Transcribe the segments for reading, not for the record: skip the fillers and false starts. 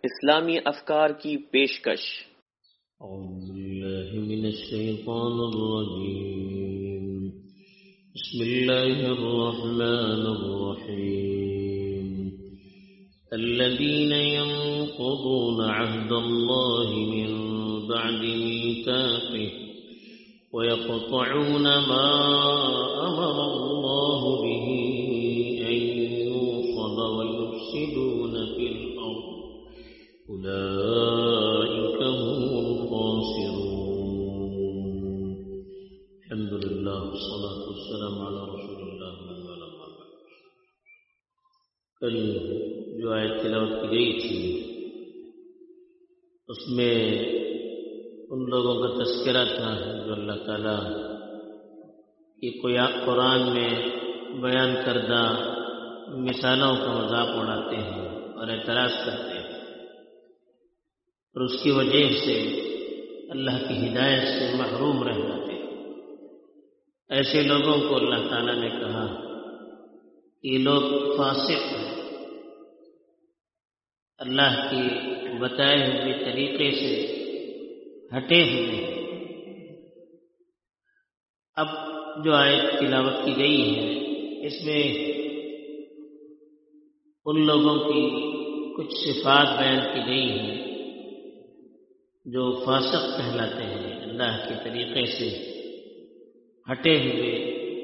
اسلامی افکار کی پیشکش۔ اعوذ باللہ من الشیطان الرجیم، بسم اللہ الرحمن الرحیم۔ الذین ينقضون عہد اللہ من بعد میثاقہ ويقطعون ما أمر الله به أن يوصل ويفسدون في الأرض أولئك هم الخاسرون۔ الحمد لله والصلاة والسلام على رسول الله أما بعد۔ کل جو آیت تلاوت کی گئی تھی اس میں ان لوگوں کا تذکرہ تھا جو اللہ تعالیٰ کی قرآن میں بیان کردہ مثالوں کا مذاق اڑاتے ہیں اور اعتراض کرتے ہیں، اور اس کی وجہ سے اللہ کی ہدایت سے محروم رہ جاتے ہیں۔ ایسے لوگوں کو اللہ تعالیٰ نے کہا یہ لوگ فاسق ہیں، اللہ کی بتائے ہوئے طریقے سے ہٹے ہوئے۔ اب جو آیت تلاوت کی گئی ہے اس میں ان لوگوں کی کچھ صفات بیان کی گئی ہیں جو فاسق کہلاتے ہیں، اللہ کے طریقے سے ہٹے ہوئے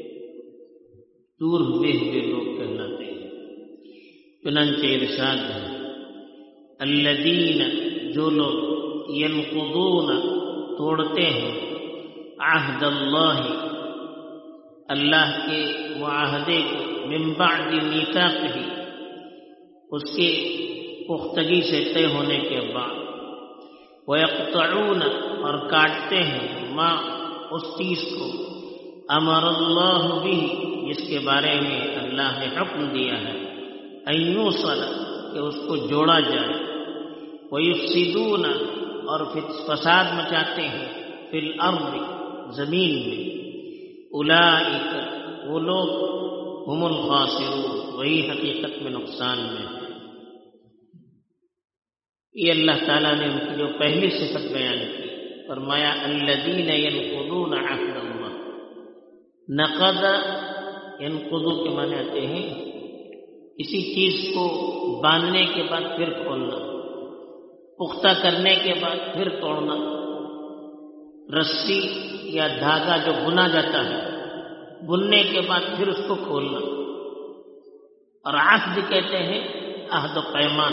دور ہوئے لوگ کہلاتے ہیں۔ چنانچہ ارشاد ہے الذین، جو لوگ ینقضون توڑتے ہیں عہد اللہ، اللہ کے معاہدے کو، من بعد میثاقہ، اس کے پختگی سے طے ہونے کے بعد، ویقطعون، اور کاٹتے ہیں، ما، اس چیز کو، امر اللہ بہ، جس کے بارے میں اللہ نے حکم دیا ہے، ان یوصل، کہ اس کو جوڑا جائے، ویفسدون، اور فساد مچاتے ہیں، فی الارض، زمین میں، اولئک، وہ لوگ، ہم الخاسرون، وہی حقیقت میں نقصان میں ہے۔ یہ اللہ تعالیٰ نے ان کی جو پہلی صفت بیان کی، فرمایا الذین ینقضون عہد اللہ۔ نقض، ینقض کے معنی آتے ہیں کسی چیز کو باندھنے کے بعد پھر کھولنا، پختہ کرنے کے بعد پھر توڑنا، رسی یا دھاگا جو بنا جاتا ہے، بننے کے بعد پھر اس کو کھولنا۔ اور عہد کہتے ہیں عہد و پیمان،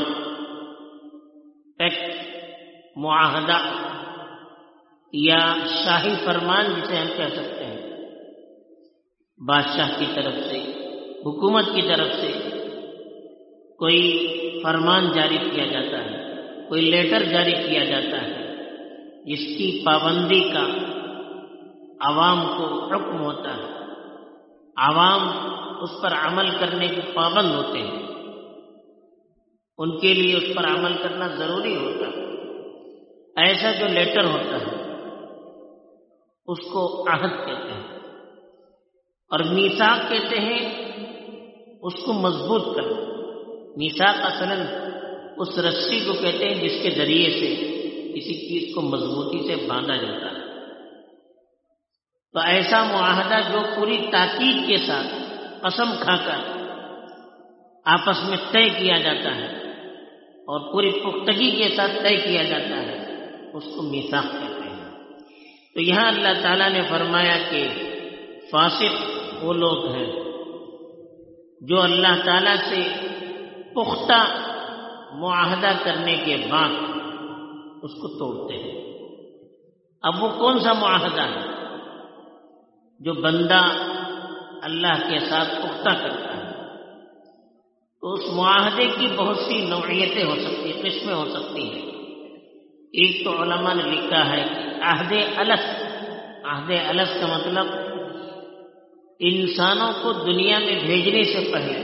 پیکٹ، معاہدہ یا شاہی فرمان جسے ہم کہہ سکتے ہیں، بادشاہ کی طرف سے، حکومت کی طرف سے کوئی فرمان جاری کیا جاتا ہے، کوئی لیٹر جاری کیا جاتا ہے جس کی پابندی کا عوام کو حکم ہوتا ہے، عوام اس پر عمل کرنے کے پابند ہوتے ہیں، ان کے لیے اس پر عمل کرنا ضروری ہوتا ہے۔ ایسا جو لیٹر ہوتا ہے اس کو عہد کہتے ہیں، اور میثاق کہتے ہیں اس کو مضبوط کرنا۔ میثاق اصلاً اس رسی کو کہتے ہیں جس کے ذریعے سے کسی چیز کو مضبوطی سے باندھا جاتا ہے۔ تو ایسا معاہدہ جو پوری تاکید کے ساتھ قسم کھا کر آپس میں طے کیا جاتا ہے اور پوری پختگی کے ساتھ طے کیا جاتا ہے، اس کو میثاق کہتے ہیں۔ تو یہاں اللہ تعالیٰ نے فرمایا کہ فاسق وہ لوگ ہیں جو اللہ تعالیٰ سے پختہ معاہدہ کرنے کے بعد اس کو توڑتے ہیں۔ اب وہ کون سا معاہدہ ہے جو بندہ اللہ کے ساتھ پختہ کرتا ہے؟ تو اس معاہدے کی بہت سی نوعیتیں ہو سکتی ہیں، قسمیں ہو سکتی ہیں۔ ایک تو علماء نے لکھا ہے کہ عہد الف، عہد الف کا مطلب انسانوں کو دنیا میں بھیجنے سے پہلے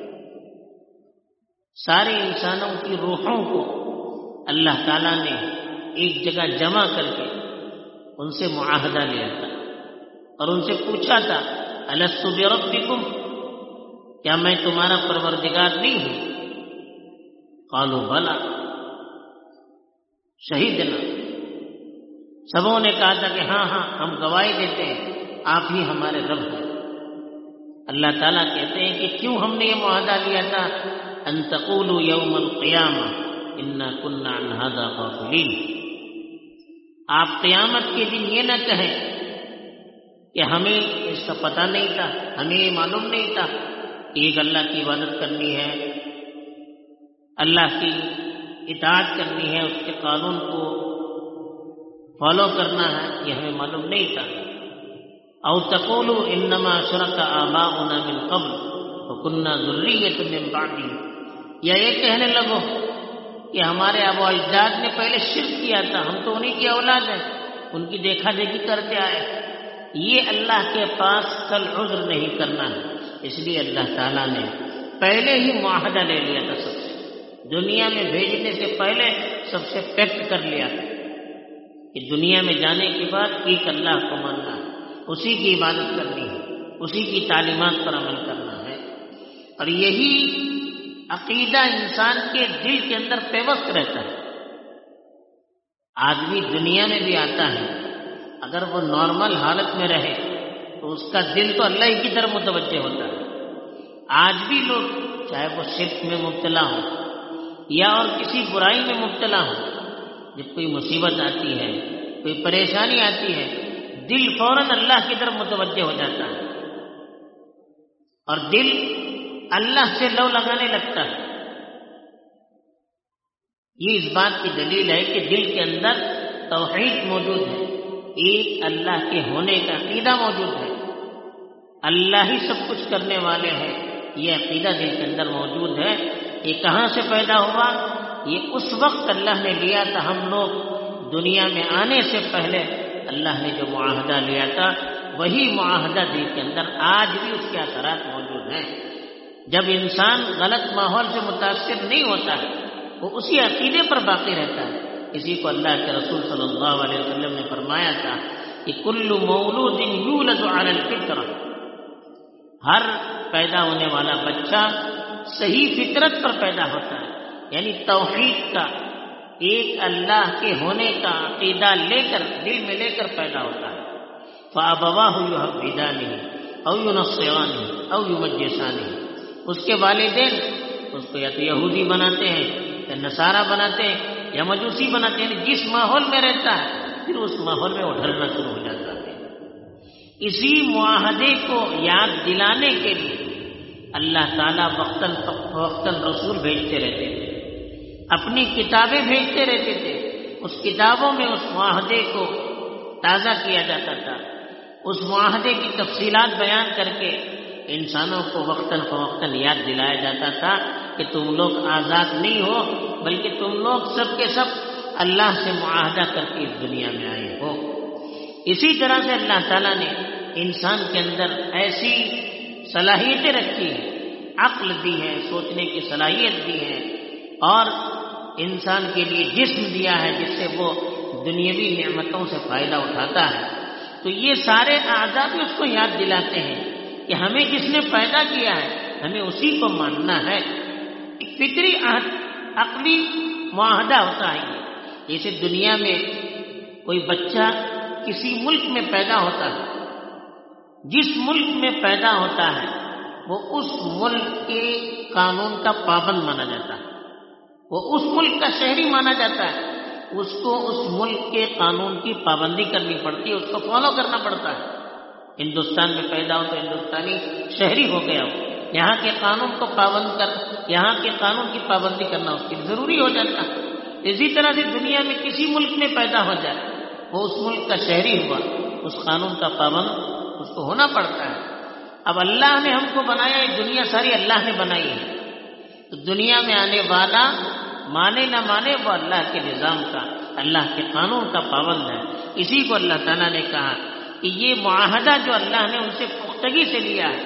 سارے انسانوں کی روحوں کو اللہ تعالیٰ نے ایک جگہ جمع کر کے ان سے معاہدہ لیا تھا اور ان سے پوچھا تھا الست بربکم، کیا میں تمہارا پروردگار نہیں ہوں؟ قالوا بلا، شہیدنا، سبوں نے کہا تھا کہ ہاں ہاں ہم گواہی دیتے ہیں آپ ہی ہمارے رب ہیں۔ اللہ تعالیٰ کہتے ہیں کہ کیوں ہم نے یہ معاہدہ لیا تھا، ان تقولوا یوم القیامہ انا کنا عن ھذا غافلین، آپ قیامت کے دن یہ نہ کہیں کہ ہمیں اس کا پتہ نہیں تھا، ہمیں یہ معلوم نہیں تھا کہ ایک اللہ کی عبادت کرنی ہے، اللہ کی اطاعت کرنی ہے، اس کے قانون کو فالو کرنا ہے، یہ ہمیں معلوم نہیں تھا۔ او تقولوا انما اشرک آباؤنا من قبل وکنا ذریۃ من بعدهم، یا یہ کہنے لگو کہ ہمارے آباء و اجداد نے پہلے شرک کیا تھا، ہم تو انہی کی اولاد ہیں، ان کی دیکھا دیکھی کرتے آئے۔ یہ اللہ کے پاس کل عذر نہیں کرنا ہے، اس لیے اللہ تعالیٰ نے پہلے ہی معاہدہ لے لیا تھا، سب سے دنیا میں بھیجنے سے پہلے سب سے پیکٹ کر لیا تھا کہ دنیا میں جانے کے بعد ایک اللہ کو ماننا ہے، اسی کی عبادت کرنی ہے، اسی کی تعلیمات پر عمل کرنا ہے، اور یہی عقیدہ انسان کے دل کے اندر پیوست رہتا ہے۔ آدمی دنیا میں بھی آتا ہے، اگر وہ نارمل حالت میں رہے تو اس کا دل تو اللہ ہی کی طرف متوجہ ہوتا ہے۔ آج بھی لوگ چاہے وہ شرک میں مبتلا ہو یا اور کسی برائی میں مبتلا ہو، جب کوئی مصیبت آتی ہے، کوئی پریشانی آتی ہے، دل فوراً اللہ کی طرف متوجہ ہو جاتا ہے اور دل اللہ سے لو لگانے لگتا ہے۔ یہ اس بات کی دلیل ہے کہ دل کے اندر توحید موجود ہے، ایک اللہ کے ہونے کا عقیدہ موجود ہے، اللہ ہی سب کچھ کرنے والے ہیں، یہ عقیدہ دل کے اندر موجود ہے۔ یہ کہاں سے پیدا ہوا؟ یہ اس وقت اللہ نے لیا تھا، ہم لوگ دنیا میں آنے سے پہلے اللہ نے جو معاہدہ لیا تھا، وہی معاہدہ دل کے اندر آج بھی اس کے اثرات موجود ہیں۔ جب انسان غلط ماحول سے متاثر نہیں ہوتا ہے، وہ اسی عقیدے پر باقی رہتا ہے۔ اسی کو اللہ کے رسول صلی اللہ علیہ وسلم نے فرمایا تھا کہ کل مولود یولد علی الفطرہ، ہر پیدا ہونے والا بچہ صحیح فطرت پر پیدا ہوتا ہے، یعنی توحید کا، ایک اللہ کے ہونے کا عقیدہ لے کر دل میں لے کر پیدا ہوتا ہے۔ فَأَبَوَاهُ يُهَوِّدَانِهِ أَوْ يُنَصِّرَانِهِ أَوْ يُمَجِّسَانِهِ، اس کے والدین اس کو یا تو یہودی بناتے ہیں یا نصارہ بناتے ہیں یا مجوسی بناتے ہیں، جس ماحول میں رہتا ہے پھر اس ماحول میں وہ ڈھلنا شروع ہو جاتا ہے۔ اسی معاہدے کو یاد دلانے کے لیے اللہ تعالیٰ وقتاً فوقتاً رسول بھیجتے رہتے تھے، اپنی کتابیں بھیجتے رہتے تھے، اس کتابوں میں اس معاہدے کو تازہ کیا جاتا تھا، اس معاہدے کی تفصیلات بیان کر کے انسانوں کو وقتاً فوقتاً یاد دلایا جاتا تھا کہ تم لوگ آزاد نہیں ہو، بلکہ تم لوگ سب کے سب اللہ سے معاہدہ کر کے اس دنیا میں آئے ہو۔ اسی طرح سے اللہ تعالیٰ نے انسان کے اندر ایسی صلاحیتیں رکھی ہیں، عقل دی ہے، سوچنے کی صلاحیت دی ہے، اور انسان کے لیے جسم دیا ہے جس سے وہ دنیاوی نعمتوں سے فائدہ اٹھاتا ہے۔ تو یہ سارے اعضاء بھی اس کو یاد دلاتے ہیں کہ ہمیں جس نے پیدا کیا ہے ہمیں اسی کو ماننا ہے۔ ایک فطری عقلی معاہدہ ہوتا ہے۔ جیسے دنیا میں کوئی بچہ کسی ملک میں پیدا ہوتا ہے، جس ملک میں پیدا ہوتا ہے وہ اس ملک کے قانون کا پابند مانا جاتا ہے، وہ اس ملک کا شہری مانا جاتا ہے، اس کو اس ملک کے قانون کی پابندی کرنی پڑتی ہے، اس کو فالو کرنا پڑتا ہے۔ ہندوستان میں پیدا ہو تو ہندوستانی شہری ہو گیا ہو، یہاں کے قانون کو یہاں کے قانون کی پابندی کرنا اس کے لیے ضروری ہو جاتا ہے۔ اسی طرح سے دنیا میں کسی ملک میں پیدا ہو جائے، وہ اس ملک کا شہری ہوا، اس قانون کا پابند اس کو ہونا پڑتا ہے۔ اب اللہ نے ہم کو بنایا، یہ دنیا ساری اللہ نے بنائی ہے، تو دنیا میں آنے والا مانے نہ مانے وہ اللہ کے نظام کا، اللہ کے قانون کا پابند ہے۔ اسی کو اللہ تعالیٰ نے کہا کہ یہ معاہدہ جو اللہ نے ان سے پختگی سے لیا ہے،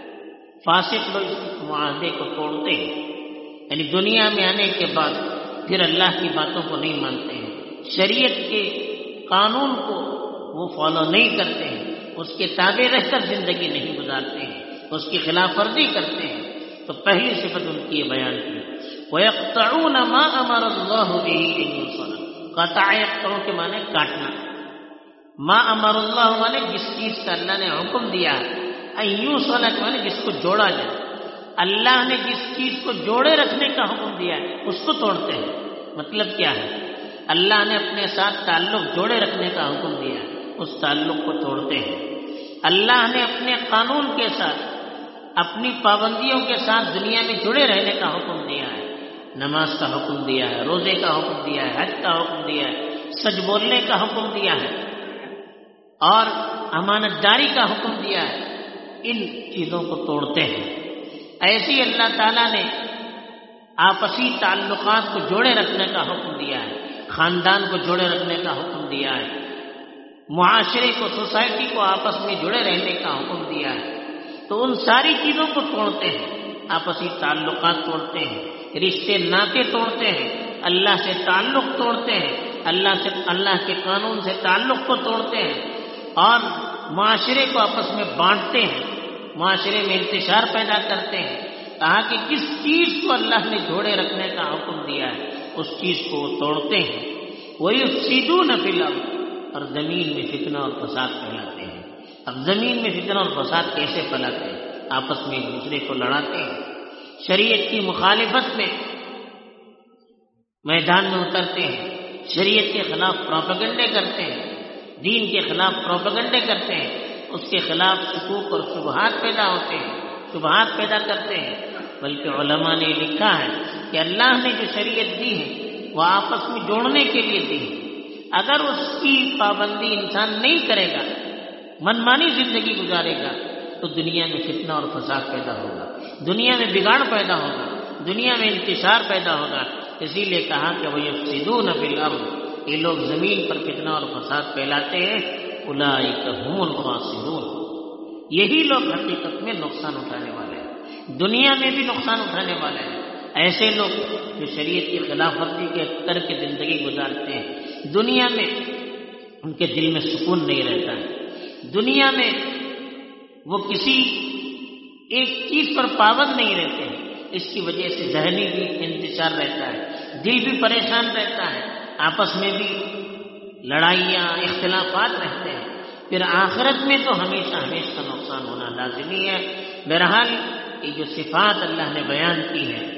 فاسق لوگ اس معاہدے کو توڑتے ہیں، یعنی دنیا میں آنے کے بعد پھر اللہ کی باتوں کو نہیں مانتے ہیں، شریعت کے قانون کو وہ فالو نہیں کرتے ہیں، اس کے تابع رہ کر زندگی نہیں گزارتے ہیں، اس کی خلاف ورزی کرتے ہیں۔ تو پہلی صفت ان کی یہ بیان کی، وَيَقْطَعُونَ مَا أَمَرَ اللَّهُ بِهِ أَن يُوصَلَ، قطع یقطع کے معنی کاٹنا، ما امر اللہ معنی جس چیز کا اللہ نے حکم دیا ہے، یوصل کے معنی جس کو جوڑا جائے، اللہ نے جس چیز کو جوڑے رکھنے کا حکم دیا ہے اس کو توڑتے ہیں۔ مطلب کیا ہے؟ اللہ نے اپنے ساتھ تعلق جوڑے رکھنے کا حکم دیا ہے، اس تعلق کو توڑتے ہیں۔ اللہ نے اپنے قانون کے ساتھ، اپنی پابندیوں کے ساتھ دنیا میں جڑے رہنے کا حکم دیا ہے، نماز کا حکم دیا ہے، روزے کا حکم دیا ہے، حج کا حکم دیا ہے، سچ بولنے کا حکم دیا ہے اور امانت داری کا حکم دیا ہے، ان چیزوں کو توڑتے ہیں۔ ایسی اللہ تعالیٰ نے آپسی تعلقات کو جوڑے رکھنے کا حکم دیا ہے، خاندان کو جوڑے رکھنے کا حکم دیا ہے، معاشرے کو، سوسائٹی کو آپس میں جڑے رہنے کا حکم دیا ہے، تو ان ساری چیزوں کو توڑتے ہیں، آپسی تعلقات توڑتے ہیں، رشتے ناطے توڑتے ہیں، اللہ سے تعلق توڑتے ہیں، اللہ کے قانون سے تعلق کو توڑتے ہیں اور معاشرے کو آپس میں بانٹتے ہیں، معاشرے میں انتشار پیدا کرتے ہیں۔ کہا کہ جس چیز کو اللہ نے جوڑے رکھنے کا حکم دیا ہے اس چیز کو وہ توڑتے ہیں۔ وَيُفْسِدُونَ فِي الْأَرْضِ، اور زمین میں فتنہ اور فساد پھیلاتے ہیں۔ اب زمین میں فتنہ اور فساد کیسے پھیلاتے ہیں؟ آپس میں ایک دوسرے کو لڑاتے ہیں، شریعت کی مخالفت میں میدان میں اترتے ہیں، شریعت کے خلاف پروپیگنڈے کرتے ہیں، دین کے خلاف پروپیگنڈے کرتے ہیں، اس کے خلاف شکوک اور شبہات پیدا ہوتے ہیں، شبہات پیدا کرتے ہیں۔ بلکہ علماء نے لکھا ہے کہ اللہ نے جو شریعت دی ہے وہ آپس میں جوڑنے کے لیے دی ہے، اگر اس کی پابندی انسان نہیں کرے گا، منمانی زندگی گزارے گا تو دنیا میں فتنہ اور فساد پیدا ہوگا، دنیا میں بگاڑ پیدا ہوگا، دنیا میں انتشار پیدا ہوگا۔ اسی لیے کہا کہ وَيُفْسِدُونَ فِي الْأَرْضِ، یہ لوگ زمین پر فتنہ اور فساد پھیلاتے ہیں، اولئک هم الخاسرون، یہی لوگ حقیقت میں نقصان اٹھانے والے ہیں، دنیا میں بھی نقصان اٹھانے والے ہیں۔ ایسے لوگ جو شریعت کی خلاف ورزی کے کر کے زندگی گزارتے ہیں، دنیا میں ان کے دل میں سکون نہیں رہتا ہے، دنیا میں وہ کسی ایک چیز پر پابند نہیں رہتے ہیں، اس کی وجہ سے ذہنی بھی انتشار رہتا ہے، دل بھی پریشان رہتا ہے، آپس میں بھی لڑائیاں، اختلافات رہتے ہیں، پھر آخرت میں تو ہمیشہ کا نقصان ہونا لازمی ہے۔ بہرحال یہ جو صفات اللہ نے بیان کی ہے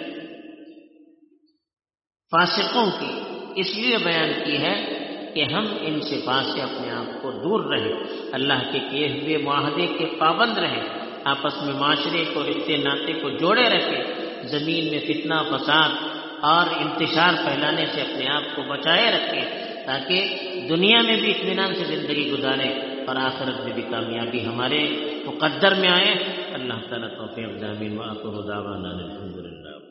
فاسقوں کی، اس لیے بیان کی ہے کہ ہم ان صفات سے اپنے آپ کو دور رہیں، اللہ کے کیے ہوئے معاہدے کے پابند رہیں، آپس میں معاشرے کو، رشتے ناطے کو جوڑے رکھیں، زمین میں فتنہ فساد اور انتشار پھیلانے سے اپنے آپ کو بچائے رکھیں، تاکہ دنیا میں بھی اطمینان سے زندگی گزاریں اور آخرت میں بھی کامیابی ہمارے مقدر میں آئے۔ اللہ تعالیٰ توفیق دامین وآخر دعوانا الحمدللہ۔